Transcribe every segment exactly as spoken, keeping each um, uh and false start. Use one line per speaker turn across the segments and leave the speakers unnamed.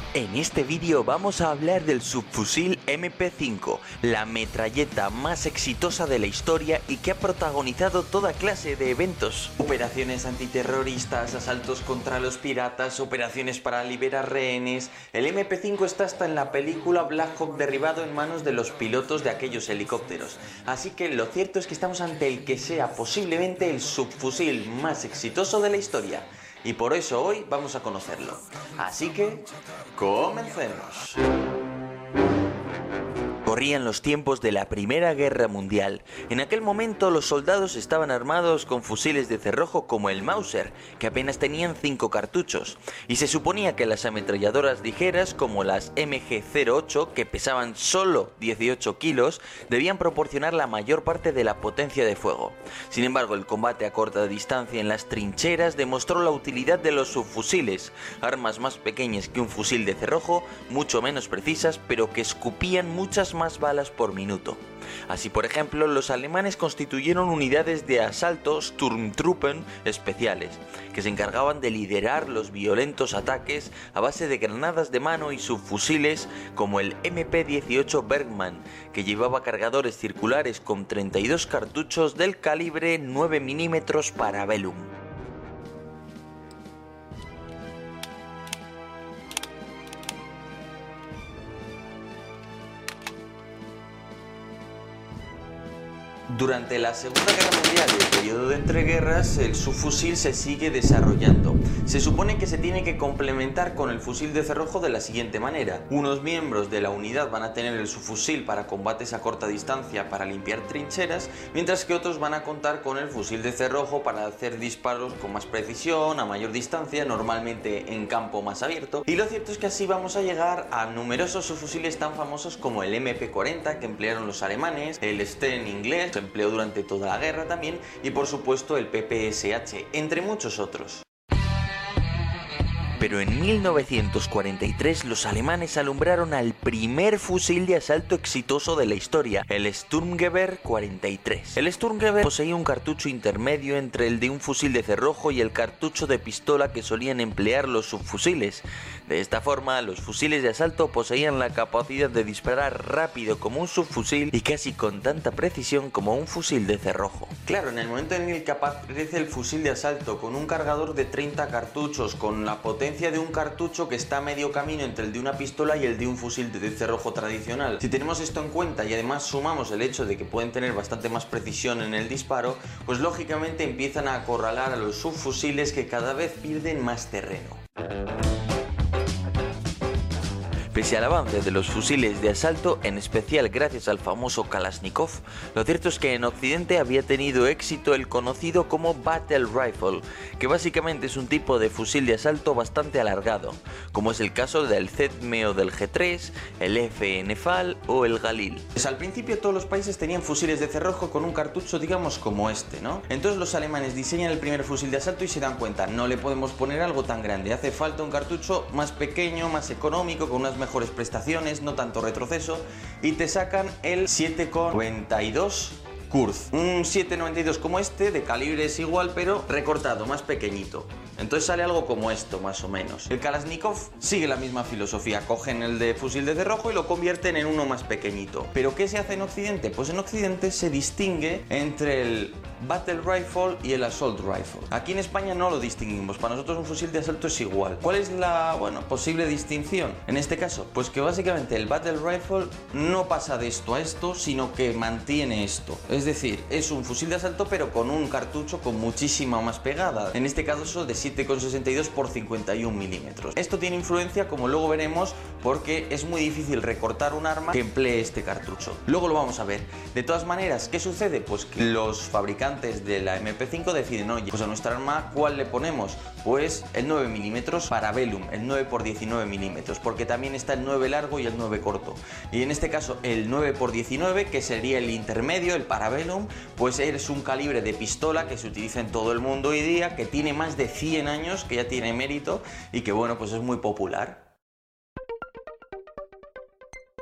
En este vídeo vamos a hablar del subfusil eme pe cinco, la metralleta más exitosa de la historia y que ha protagonizado toda clase de eventos. Operaciones antiterroristas, asaltos contra los piratas, operaciones para liberar rehenes. El eme pe cinco está hasta en la película Black Hawk derribado en manos de los pilotos de aquellos helicópteros. Así que lo cierto es que estamos ante el que sea posiblemente el subfusil más exitoso de la historia. Y por eso hoy vamos a conocerlo. Así que, comencemos. Corrían los tiempos de la Primera Guerra Mundial. En aquel momento los soldados estaban armados con fusiles de cerrojo como el Mauser, que apenas tenían cinco cartuchos, y se suponía que las ametralladoras ligeras como las eme ge cero ocho, que pesaban solo dieciocho kilos, debían proporcionar la mayor parte de la potencia de fuego. Sin embargo, el combate a corta distancia en las trincheras demostró la utilidad de los subfusiles, armas más pequeñas que un fusil de cerrojo, mucho menos precisas, pero que escupían muchas más más balas por minuto. Así, por ejemplo, los alemanes constituyeron unidades de asalto Sturmtruppen especiales, que se encargaban de liderar los violentos ataques a base de granadas de mano y subfusiles como el eme pe dieciocho Bergmann, que llevaba cargadores circulares con treinta y dos cartuchos del calibre nueve milímetros Parabellum. Durante la Segunda Guerra Mundial y el periodo de entreguerras, el subfusil se sigue desarrollando. Se supone que se tiene que complementar con el fusil de cerrojo de la siguiente manera. Unos miembros de la unidad van a tener el subfusil para combates a corta distancia para limpiar trincheras, mientras que otros van a contar con el fusil de cerrojo para hacer disparos con más precisión, a mayor distancia, normalmente en campo más abierto. Y lo cierto es que así vamos a llegar a numerosos subfusiles tan famosos como el eme pe cuarenta que emplearon los alemanes, el Sten inglés, se empleó durante toda la guerra también, y por supuesto el pe pe ese hache, entre muchos otros. Pero en mil novecientos cuarenta y tres los alemanes alumbraron al primer fusil de asalto exitoso de la historia, el Sturmgewehr cuarenta y tres. El Sturmgewehr poseía un cartucho intermedio entre el de un fusil de cerrojo y el cartucho de pistola que solían emplear los subfusiles. De esta forma, los fusiles de asalto poseían la capacidad de disparar rápido como un subfusil y casi con tanta precisión como un fusil de cerrojo. Claro, en el momento en el que aparece el fusil de asalto con un cargador de treinta cartuchos, con la potencia de un cartucho que está a medio camino entre el de una pistola y el de un fusil de cerrojo tradicional. Si tenemos esto en cuenta y además sumamos el hecho de que pueden tener bastante más precisión en el disparo, pues lógicamente empiezan a acorralar a los subfusiles que cada vez pierden más terreno. Pese al avance de los fusiles de asalto, en especial gracias al famoso Kalashnikov, lo cierto es que en Occidente había tenido éxito el conocido como Battle Rifle, que básicamente es un tipo de fusil de asalto bastante alargado, como es el caso del Z M E o del ge tres, el efe Nefal o el Galil. Pues al principio todos los países tenían fusiles de cerrojo con un cartucho, digamos, como este, ¿no? Entonces los alemanes diseñan el primer fusil de asalto y se dan cuenta, no le podemos poner algo tan grande, hace falta un cartucho más pequeño, más económico, con unas mejores mejores prestaciones, no tanto retroceso, y te sacan el siete coma noventa y dos Kurz, un siete coma noventa y dos como este, de calibre es igual pero recortado, más pequeñito. Entonces sale algo como esto, más o menos. El Kalashnikov sigue la misma filosofía, cogen el de fusil de cerrojo y lo convierten en uno más pequeñito. ¿Pero qué se hace en Occidente? Pues en Occidente se distingue entre el Battle Rifle y el Assault Rifle. Aquí en España no lo distinguimos, para nosotros un fusil de asalto es igual. ¿Cuál es la, bueno, posible distinción en este caso? Pues que básicamente el Battle Rifle no pasa de esto a esto, sino que mantiene esto. Es decir, es un fusil de asalto pero con un cartucho con muchísima más pegada. En este caso de siete coma sesenta y dos por cincuenta y un milímetros. Esto tiene influencia, como luego veremos, porque es muy difícil recortar un arma que emplee este cartucho. Luego lo vamos a ver. De todas maneras, ¿qué sucede? Pues que los fabricantes de la eme pe cinco deciden, oye, pues a nuestra arma, ¿cuál le ponemos? Pues el nueve milímetros Parabellum, el nueve por diecinueve milímetros, porque también está el nueve largo y el nueve corto. Y en este caso, el nueve por diecinueve, que sería el intermedio, el Parabellum, pues es un calibre de pistola que se utiliza en todo el mundo hoy día, que tiene más de cien años, que ya tiene mérito y que bueno, pues es muy popular.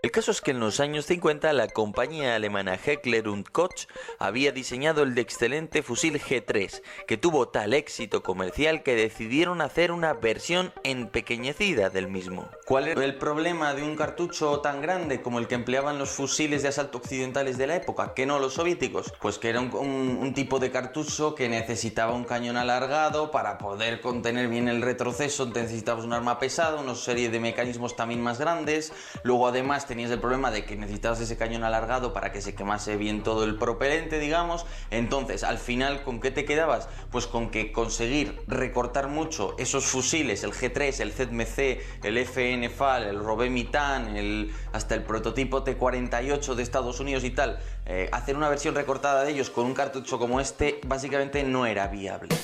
El caso es que en los años cincuenta la compañía alemana Heckler und Koch había diseñado el excelente fusil G tres, que tuvo tal éxito comercial que decidieron hacer una versión empequeñecida del mismo. ¿Cuál era el problema de un cartucho tan grande como el que empleaban los fusiles de asalto occidentales de la época, que no los soviéticos? Pues que era un, un, un tipo de cartucho que necesitaba un cañón alargado para poder contener bien el retroceso. Necesitabas un arma pesada, una serie de mecanismos también más grandes. Luego además tenías el problema de que necesitabas ese cañón alargado para que se quemase bien todo el propelente, digamos. Entonces, al final, ¿con qué te quedabas? Pues con que conseguir recortar mucho esos fusiles, el G tres, el Z M C, el F N FAL, el Robé Mitan, el, hasta el prototipo T cuarenta y ocho de Estados Unidos y tal, eh, hacer una versión recortada de ellos con un cartucho como este, básicamente no era viable.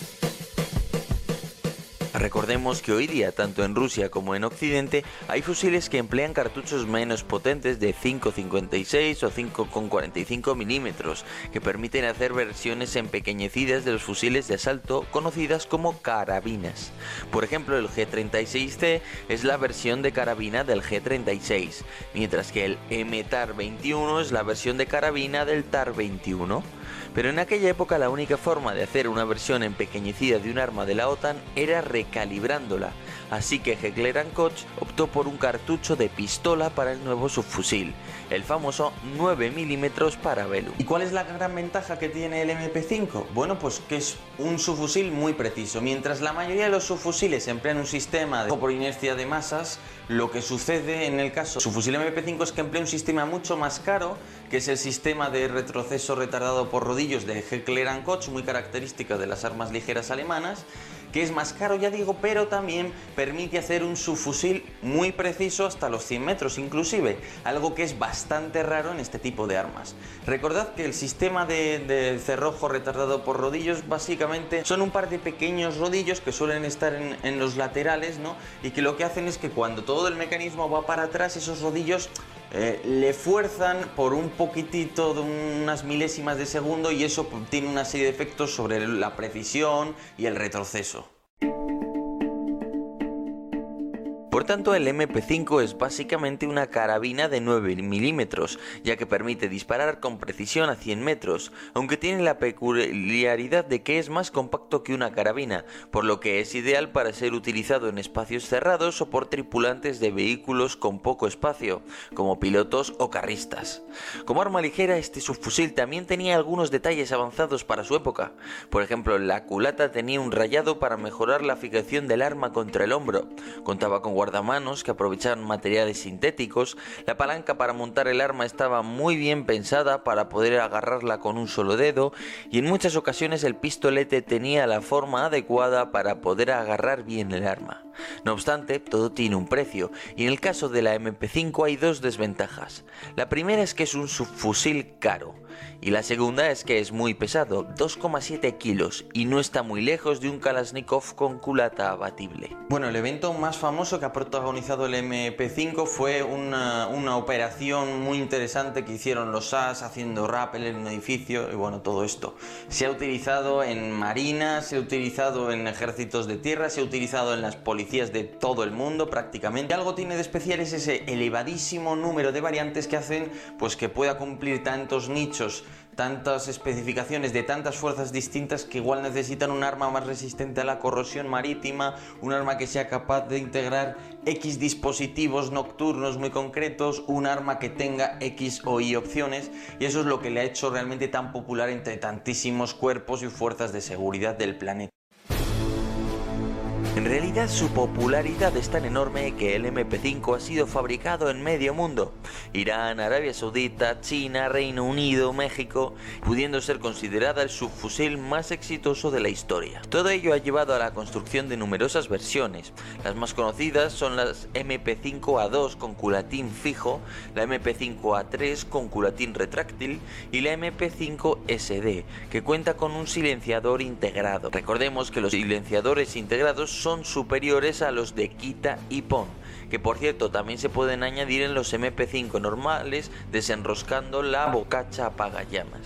Recordemos que hoy día, tanto en Rusia como en Occidente, hay fusiles que emplean cartuchos menos potentes de cinco coma cincuenta y seis o cinco coma cuarenta y cinco milímetros, que permiten hacer versiones empequeñecidas de los fusiles de asalto conocidas como carabinas. Por ejemplo, el G treinta y seis C es la versión de carabina del G treinta y seis, mientras que el M T A R veintiuno es la versión de carabina del T A R veintiuno. Pero en aquella época la única forma de hacer una versión empequeñecida de un arma de la OTAN era recalibrándola, así que Heckler and Koch optó por un cartucho de pistola para el nuevo subfusil, el famoso nueve milímetros Parabellum. ¿Y cuál es la gran ventaja que tiene el M P cinco? Bueno, pues que es un subfusil muy preciso. Mientras la mayoría de los subfusiles emplean un sistema de por inercia de masas, lo que sucede en el caso del subfusil M P cinco es que emplea un sistema mucho más caro, que es el sistema de retroceso retardado por rodillos de Heckler and Koch, muy característica de las armas ligeras alemanas, que es más caro, ya digo, pero también permite hacer un subfusil muy preciso hasta los cien metros inclusive, algo que es bastante raro en este tipo de armas. Recordad que el sistema de, de cerrojo retardado por rodillos básicamente son un par de pequeños rodillos que suelen estar en, en los laterales, ¿no? Y que lo que hacen es que cuando todo el mecanismo va para atrás, esos rodillos Eh, le fuerzan por un poquitito de unas milésimas de segundo, y eso tiene una serie de efectos sobre la precisión y el retroceso. Por tanto, el M P cinco es básicamente una carabina de nueve milímetros, ya que permite disparar con precisión a cien metros, aunque tiene la peculiaridad de que es más compacto que una carabina, por lo que es ideal para ser utilizado en espacios cerrados o por tripulantes de vehículos con poco espacio, como pilotos o carristas. Como arma ligera, este subfusil también tenía algunos detalles avanzados para su época. Por ejemplo, la culata tenía un rayado para mejorar la fijación del arma contra el hombro, contaba con guardamanos que aprovechaban materiales sintéticos, la palanca para montar el arma estaba muy bien pensada para poder agarrarla con un solo dedo, y en muchas ocasiones el pistolete tenía la forma adecuada para poder agarrar bien el arma. No obstante, todo tiene un precio, y en el caso de la M P cinco hay dos desventajas. La primera es que es un subfusil caro, y la segunda es que es muy pesado, dos coma siete kilos, y no está muy lejos de un Kalashnikov con culata abatible. Bueno, el evento más famoso que ha protagonizado el M P cinco fue una, una operación muy interesante que hicieron los A S haciendo rappel en un edificio, y bueno, todo esto se ha utilizado en marinas, se ha utilizado en ejércitos de tierra, se ha utilizado en las policías de todo el mundo prácticamente. Y algo tiene de especial es ese elevadísimo número de variantes que hacen pues que pueda cumplir tantos nichos, tantas especificaciones de tantas fuerzas distintas, que igual necesitan un arma más resistente a la corrosión marítima, un arma que sea capaz de integrar X dispositivos nocturnos muy concretos, un arma que tenga X o Y opciones, y eso es lo que le ha hecho realmente tan popular entre tantísimos cuerpos y fuerzas de seguridad del planeta. En realidad su popularidad es tan enorme que el M P cinco ha sido fabricado en medio mundo: Irán, Arabia Saudita, China, Reino Unido, México, pudiendo ser considerada el subfusil más exitoso de la historia. Todo ello ha llevado a la construcción de numerosas versiones. Las más conocidas son las M P cinco A dos con culatín fijo, la M P cinco A tres con culatín retráctil y la M P cinco S D, que cuenta con un silenciador integrado. Recordemos que los silenciadores integrados son son superiores a los de Kita y Pon, que por cierto también se pueden añadir en los M P cinco normales desenroscando la bocacha apagallamas.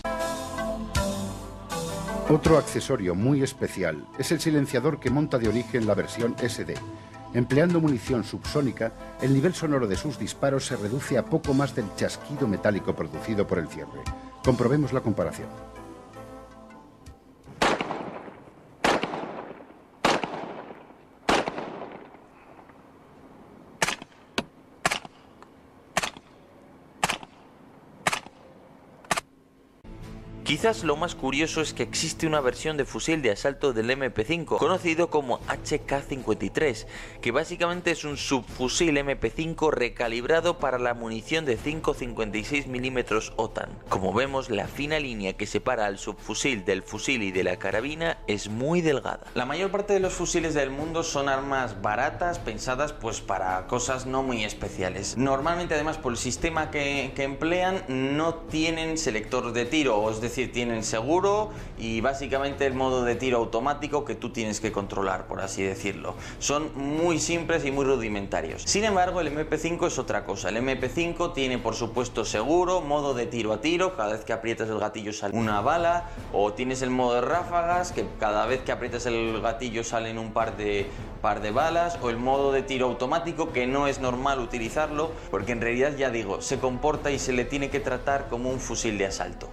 Otro accesorio muy especial es el silenciador que monta de origen la versión S D. Empleando munición subsónica, el nivel sonoro de sus disparos se reduce a poco más del chasquido metálico producido por el cierre. Comprobemos la comparación.
Quizás lo más curioso es que existe una versión de fusil de asalto del M P cinco, conocido como H K cincuenta y tres, que básicamente es un subfusil M P cinco recalibrado para la munición de cinco cincuenta y seis milímetros OTAN. Como vemos, la fina línea que separa al subfusil del fusil y de la carabina es muy delgada. La mayor parte de los fusiles del mundo son armas baratas, pensadas pues para cosas no muy especiales. Normalmente, además, por el sistema que, que emplean, no tienen selector de tiro, o es decir, decir, tienen seguro y básicamente el modo de tiro automático que tú tienes que controlar, por así decirlo. Son muy simples y muy rudimentarios. Sin embargo, el M P cinco es otra cosa. El M P cinco tiene, por supuesto, seguro, modo de tiro a tiro, cada vez que aprietas el gatillo sale una bala, o tienes el modo de ráfagas, que cada vez que aprietas el gatillo salen un par de, par de balas, o el modo de tiro automático, que no es normal utilizarlo, porque en realidad, ya digo, se comporta y se le tiene que tratar como un fusil de asalto.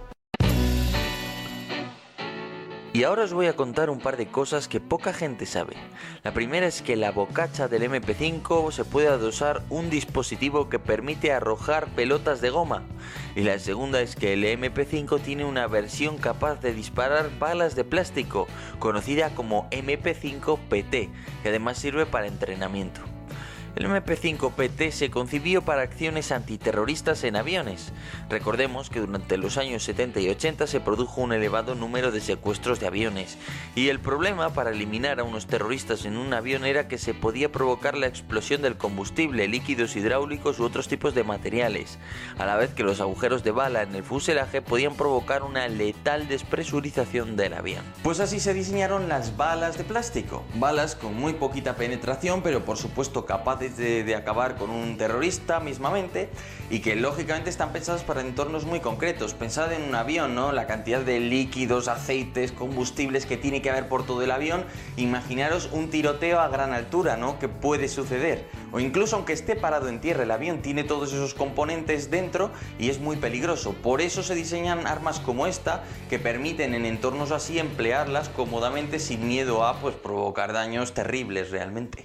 Y ahora os voy a contar un par de cosas que poca gente sabe. La primera es que la bocacha del M P cinco se puede adosar un dispositivo que permite arrojar pelotas de goma. Y la segunda es que el M P cinco tiene una versión capaz de disparar balas de plástico, conocida como M P cinco P T, que además sirve para entrenamiento. El M P cinco P T se concibió para acciones antiterroristas en aviones. Recordemos que durante los años setenta y ochenta se produjo un elevado número de secuestros de aviones, y el problema para eliminar a unos terroristas en un avión era que se podía provocar la explosión del combustible, líquidos hidráulicos u otros tipos de materiales, a la vez que los agujeros de bala en el fuselaje podían provocar una letal despresurización del avión. Pues así se diseñaron las balas de plástico, balas con muy poquita penetración, pero por supuesto capaces De, de acabar con un terrorista mismamente, y que lógicamente están pensadas para entornos muy concretos. Pensad en un avión, ¿no? La cantidad de líquidos, aceites, combustibles que tiene que haber por todo el avión. Imaginaros un tiroteo a gran altura, ¿no? Que puede suceder. O incluso aunque esté parado en tierra, el avión tiene todos esos componentes dentro y es muy peligroso. Por eso se diseñan armas como esta, que permiten en entornos así emplearlas cómodamente sin miedo a pues provocar daños terribles realmente.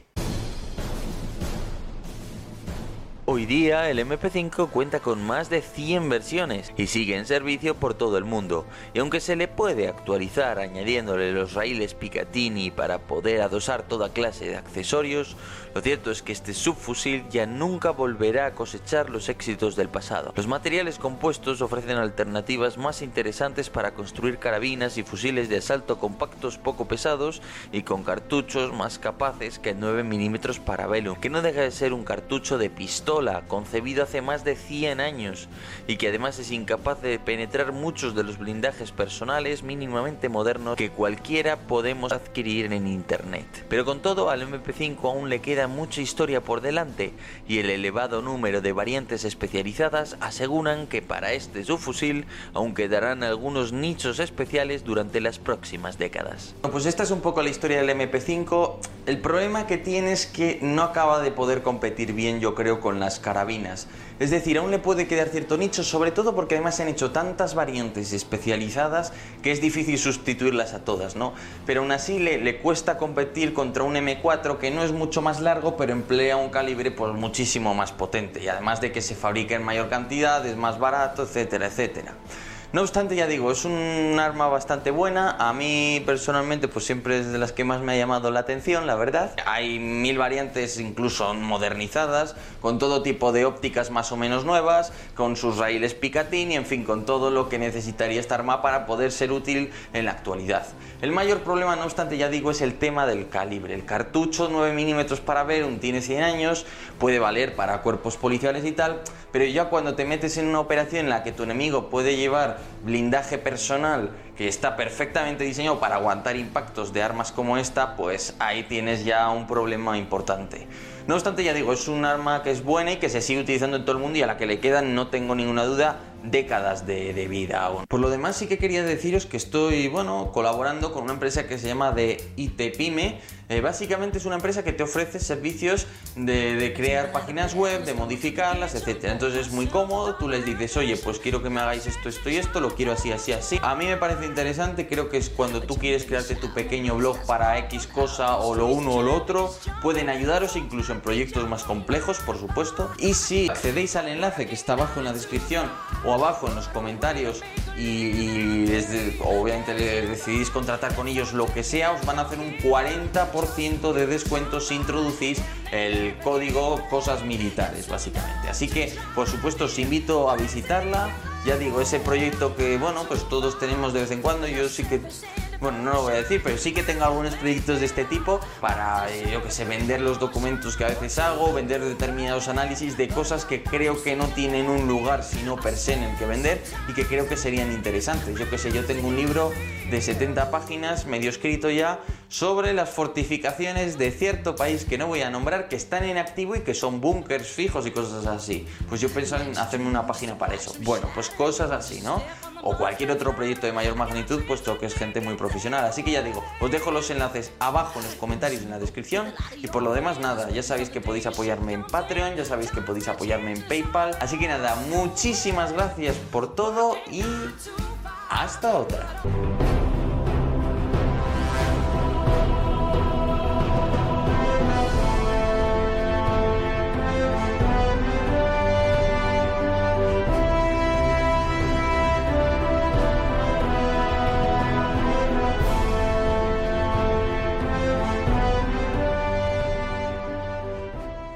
Hoy día el M P cinco cuenta con más de cien versiones y sigue en servicio por todo el mundo, y aunque se le puede actualizar añadiéndole los raíles Picatinny para poder adosar toda clase de accesorios, lo cierto es que este subfusil ya nunca volverá a cosechar los éxitos del pasado. Los materiales compuestos ofrecen alternativas más interesantes para construir carabinas y fusiles de asalto compactos poco pesados y con cartuchos más capaces que el nueve milímetros Parabellum, que no deja de ser un cartucho de pistola concebido hace más de cien años y que además es incapaz de penetrar muchos de los blindajes personales mínimamente modernos que cualquiera podemos adquirir en internet. Pero con todo, al M P cinco aún le queda mucha historia por delante, y el elevado número de variantes especializadas aseguran que para este subfusil aún quedarán algunos nichos especiales durante las próximas décadas. Bueno, pues esta es un poco la historia del M P cinco. El problema que tiene es que no acaba de poder competir bien, yo creo, con la las carabinas. Es decir, aún le puede quedar cierto nicho, sobre todo porque además se han hecho tantas variantes especializadas que es difícil sustituirlas a todas, ¿no? Pero aún así le, le cuesta competir contra un M cuatro que no es mucho más largo, pero emplea un calibre pues muchísimo más potente, y además de que se fabrica en mayor cantidad, es más barato, etcétera, etcétera. No obstante, ya digo, es un arma bastante buena. A mí personalmente pues siempre es de las que más me ha llamado la atención, la verdad. Hay mil variantes incluso modernizadas, con todo tipo de ópticas más o menos nuevas, con sus raíles Picatinny, en fin, con todo lo que necesitaría esta arma para poder ser útil en la actualidad. El mayor problema, no obstante, ya digo, es el tema del calibre. El cartucho nueve milímetros Parabellum tiene cien años, puede valer para cuerpos policiales y tal, pero ya cuando te metes en una operación en la que tu enemigo puede llevar blindaje personal que está perfectamente diseñado para aguantar impactos de armas como esta, pues ahí tienes ya un problema importante. No obstante, ya digo, es un arma que es buena y que se sigue utilizando en todo el mundo, y a la que le quedan, no tengo ninguna duda, décadas de, de vida aún. Por lo demás, sí que quería deciros que estoy, bueno, colaborando con una empresa que se llama de I T Pyme. Eh, básicamente es una empresa que te ofrece servicios de, de crear páginas web, de modificarlas, etcétera. Entonces es muy cómodo, tú les dices, oye, pues quiero que me hagáis esto, esto y esto, lo quiero así, así, así. A mí me parece interesante, creo que es cuando tú quieres crearte tu pequeño blog para X cosa o lo uno o lo otro, pueden ayudaros incluso en proyectos más complejos, por supuesto. Y si accedéis al enlace que está abajo en la descripción o abajo en los comentarios y, y desde, obviamente decidís contratar con ellos lo que sea, os van a hacer un cuarenta por ciento de descuento si introducís el código cosas militares, básicamente. Así que, por supuesto, os invito a visitarla. Ya digo, ese proyecto que, bueno, pues todos tenemos de vez en cuando, yo sí que... Bueno, no lo voy a decir, pero sí que tengo algunos proyectos de este tipo para, eh, yo que sé, vender los documentos que a veces hago, vender determinados análisis de cosas que creo que no tienen un lugar sino per se en el que vender y que creo que serían interesantes. Yo que sé, yo tengo un libro de setenta páginas, medio escrito ya, sobre las fortificaciones de cierto país que no voy a nombrar, que están en activo y que son búnkers fijos y cosas así. Pues yo pensaba en hacerme una página para eso. Bueno, pues cosas así, ¿no? O cualquier otro proyecto de mayor magnitud, puesto que es gente muy profesional. Así que ya digo, os dejo los enlaces abajo en los comentarios y en la descripción. Y por lo demás, nada, ya sabéis que podéis apoyarme en Patreon, ya sabéis que podéis apoyarme en PayPal. Así que nada, muchísimas gracias por todo y hasta otra.